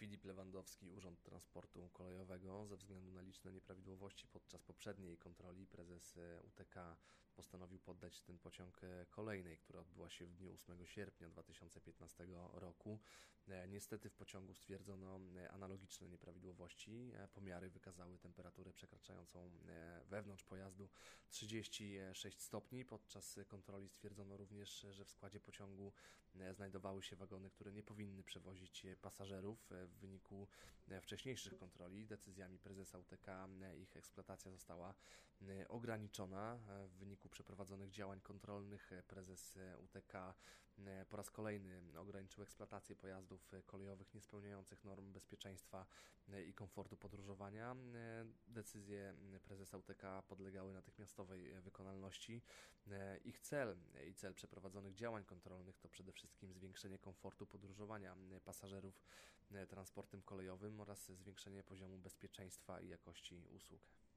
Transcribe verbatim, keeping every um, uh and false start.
Filip Lewandowski, Urząd Transportu Kolejowego. Ze względu na liczne nieprawidłowości podczas poprzedniej kontroli prezes U T K postanowił poddać ten pociąg kolejnej, która odbyła się w dniu ósmego sierpnia dwa tysiące piętnastego roku. Niestety w pociągu stwierdzono analogiczne nieprawidłowości. Pomiary wykazały temperaturę przekraczającą wewnątrz pojazdu trzydzieści sześć stopni. Podczas kontroli stwierdzono również, że w składzie pociągu znajdowały się wagony, które nie powinny przewozić pasażerów. W wyniku wcześniejszych kontroli decyzjami prezesa U T K ich eksploatacja została ograniczona. W wyniku przeprowadzonych działań kontrolnych prezes U T K po raz kolejny ograniczył eksploatację pojazdów kolejowych niespełniających norm bezpieczeństwa i komfortu podróżowania. Decyzje prezesa U T K podlegały natychmiastowej wykonalności. Ich cel i cel przeprowadzonych działań kontrolnych to przede wszystkim zwiększenie komfortu podróżowania pasażerów transportem kolejowym oraz zwiększenie poziomu bezpieczeństwa i jakości usług.